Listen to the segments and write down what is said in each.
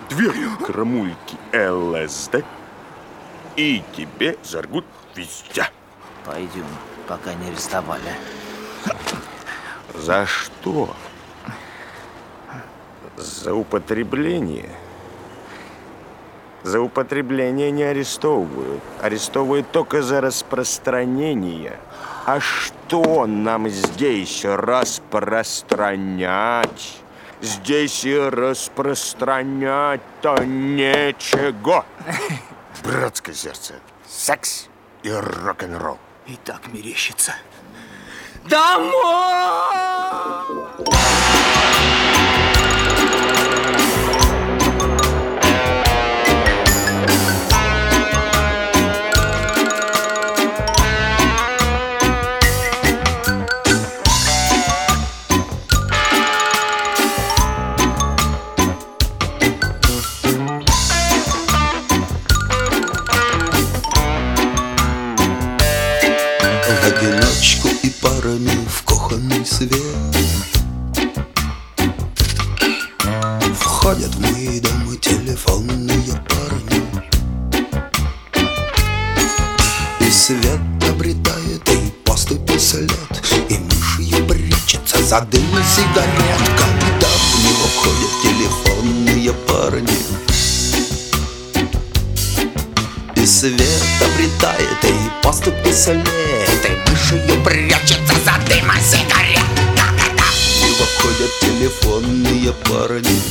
2 граммульки ЛСД, и тебе заргут везде. Пойдем, пока не арестовали. За что? За употребление. За употребление не арестовывают. Арестовывают только за распространение. А что нам здесь распространять? Здесь и распространять-то нечего. Братское сердце, секс и рок-н-ролл. И так мерещится. Домой! В одиночку и парами в кухонный свет входят в мои дома телефонные парни, и свет обретает и поступи след, и мышью прячется за дым сигарет. Когда в него входят телефонные парни, и свет обретает и поступи след, и мышью прячется за дымом сигарет. Когда в него входят телефонные парни,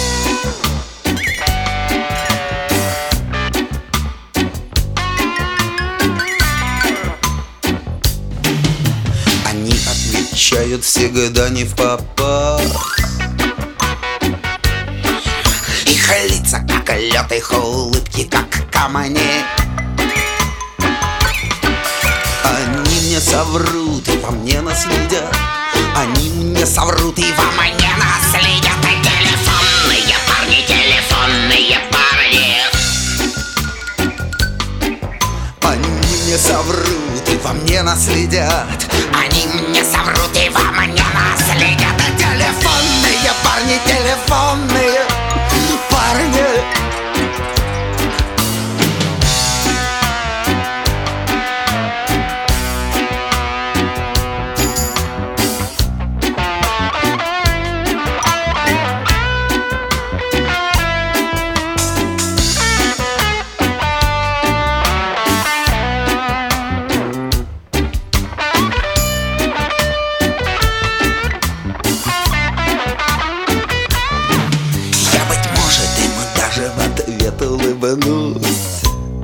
они отвечают всегда не впопад. Их лица как лед, их улыбки как камни. Они мне соврут и во мне наследят. Они мне соврут и во мне наследят. А телефонные парни, телефонные парни. Они мне соврут и во мне наследят. Они мне соврут и во мне наследят. А телефонные парни, телефонные парни. Улыбнусь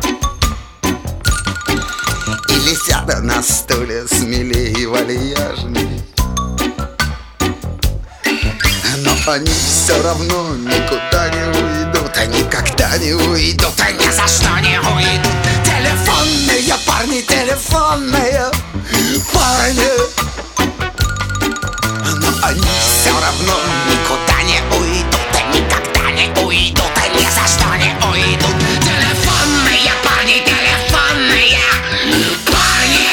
или сяду на стуле смелее и вальяжней, но они все равно никуда не уйдут. Они никогда не уйдут, они ни за что не уйдут. Телефонные парни, телефонные парни, но они все равно никуда не уйдут. Они никогда не уйдут, они ни за что не уйдут. Телефонные парни, телефонные парни.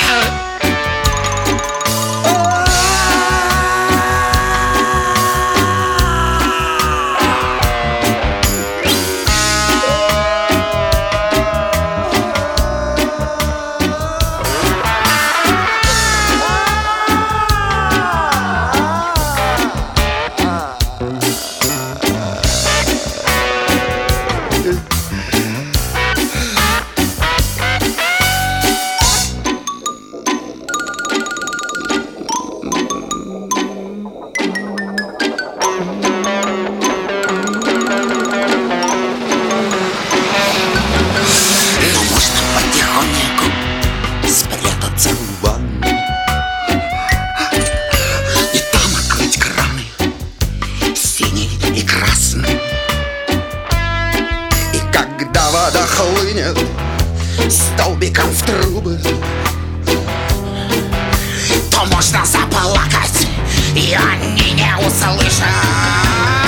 Вода хлынет столбиком в трубы, то можно заплакать, и они не услышат.